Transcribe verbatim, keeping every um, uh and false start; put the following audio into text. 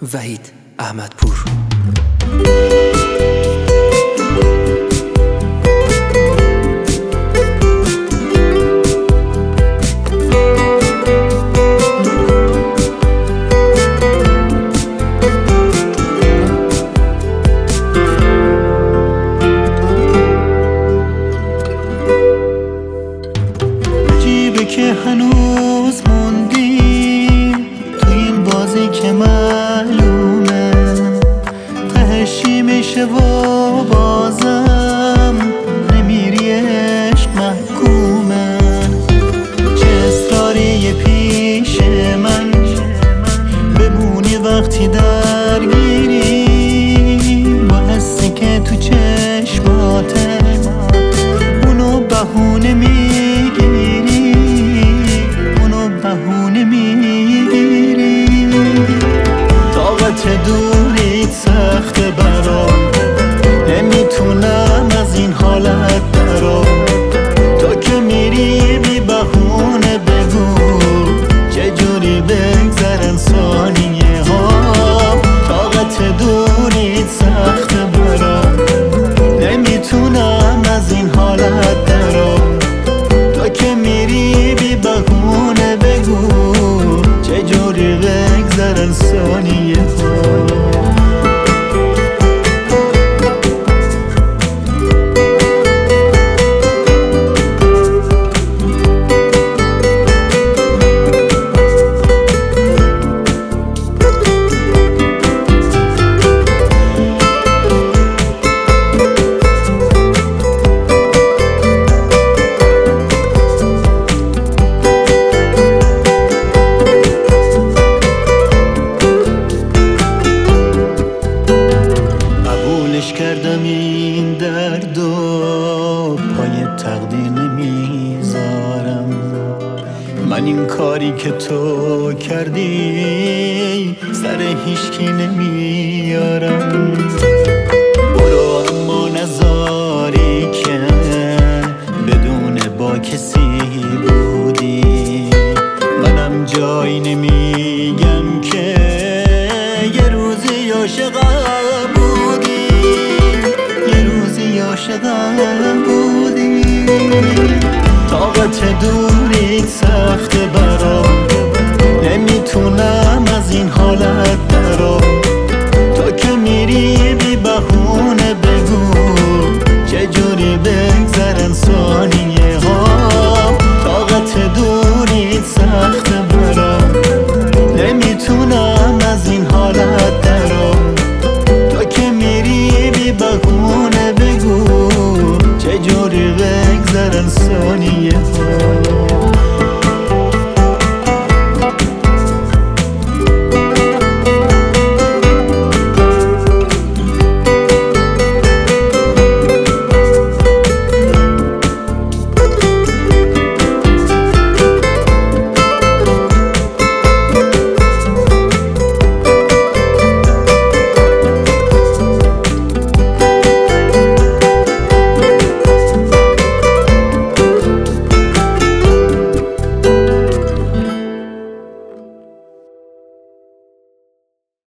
وحید احمدپور. عجیبه که هنوز موندیم تو این بازی که معلومه تهشی میشه و بازم نمیری، عشق محکومه. چه اصراری پیش من بمونی وقتی درگیری، با حسی که تو چشماته اونو بهونه میگیری، اونو بهونه میگیری. طاقت دوریت سخته برام، نمیتونم از این حالت برام. تو که میری بی بهونه بگو چجوری بگذرن ثانیه ها. طاقت دوریت سخته برام، نمیتونم از این حالت برام. تو که میری بی بهونه بگو چجوری بگذرن ثانیه ها. کردم این درد و پای تقدیر نمیذارم. من این کاری که تو کردی سر هیچکی نمیارم. برو اما نذاری که بدون با کسی بودی. منم جایی نمیگم که یه روزی عاشقم بودی، عاشقم بودی. طاقت دوریت سخته برام، نمیتونم از این حالت برام. تو که میری بی بهونه بگو